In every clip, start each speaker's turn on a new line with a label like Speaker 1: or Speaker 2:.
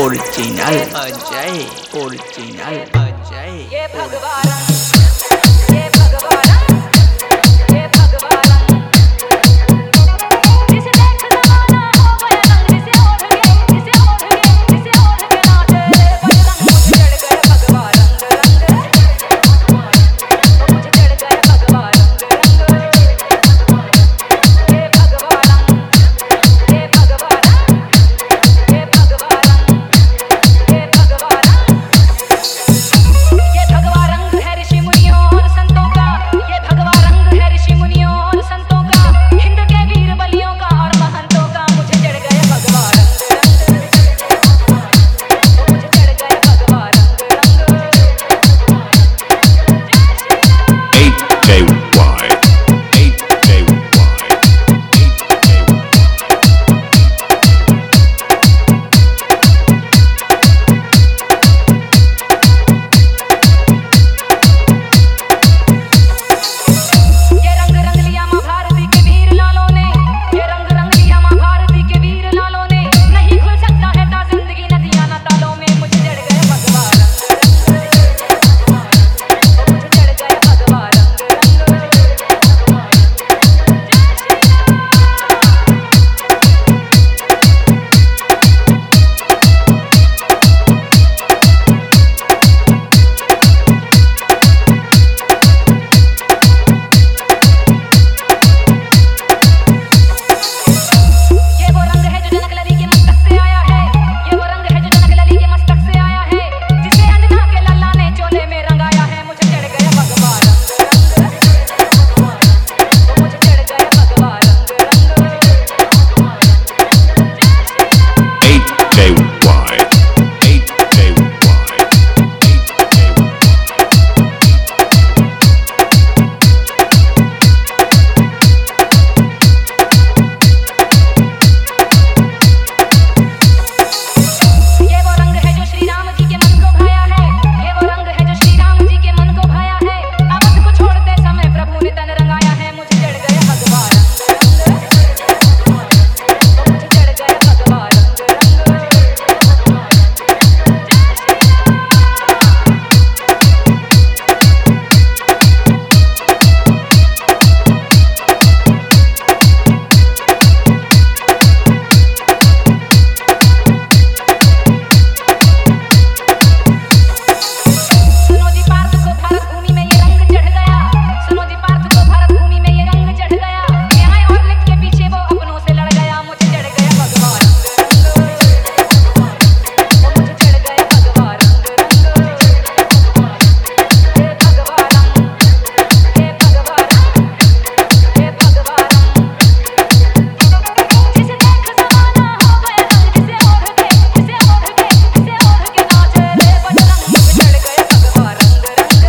Speaker 1: Original Ajay original Ajay
Speaker 2: ये भगवान ये भगवान ये भगवान जिसे देख जमाना हो गया रंग जिसे ओढ़ के नाचे बजरंग मुझे चढ़ गए भगवान रंग मुझे चढ़ गए भगवान रंग ये भगवान ये भगवान ये भगवान ये भगवान ये भगवा रंग है ऋषि मुनियों और संतों का। ये भगवा रंग है ऋषि मुनियों और संतों का, हिंद के वीर बलियों का और महंतों का। मुझे चढ़ गए भगवा रंग मुझे चढ़ गए भगवा रंग ये रंग रंग लिया माँ भारती के वीर लालों ने। ये रंग रंग लिया माँ भारती के वीर लालों ने। नहीं खुल सकता है ता जिंदगी नदियाँ न तालों में। मुझे चढ़ गए भगवा रंग मुझे चढ़ गए भगवा रंग ये वो रंग है जो जनक लली के मस्तक से आया है। ये वो रंग है जो जनक लली के मस्तक से आया है, जिसे अंजना के लल्ला ने चोले में रंगाया है। मुझे चढ़ गए भगवा रंग मुझे चढ़ गए भगवा ये वो रंग है जो श्री राम जी के मन को भाया है। ये वो रंग है जो श्री राम जी के मन को भाया है। अवध को छोड़ते समय प्रभु ने तन रंगाया है। मुझे चढ़ गए भगवा रंग मुझे चढ़ गए भगवा रंग सुनो जी पार्थ को भारत भूमि में ये रंग चढ़ गया। सुनो जी पार्थ को भारत भूमि में ये रंग चढ़ गया। न्याय और नीति के पीछे वो अपनों से लड़ गया। मुझे चढ़ गया भगवा रंग मुझे चढ़ गए भगवा रंग हे भगवा रंग हे भगवा रंग हे भगवा रंग जिसे देख जमाना हो गया रंग जिसे ओढ़ के नाचे बजरंग मुझे चढ़ गए भगवा रंग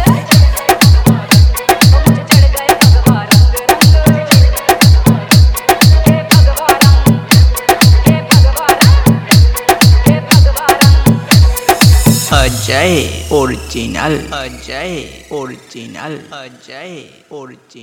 Speaker 2: मुझे चढ़ गए भगवा रंग हे भगवा रंग हे भगवा रंग हे भगवा रंग
Speaker 1: Ajay original Ajay original Ajay original.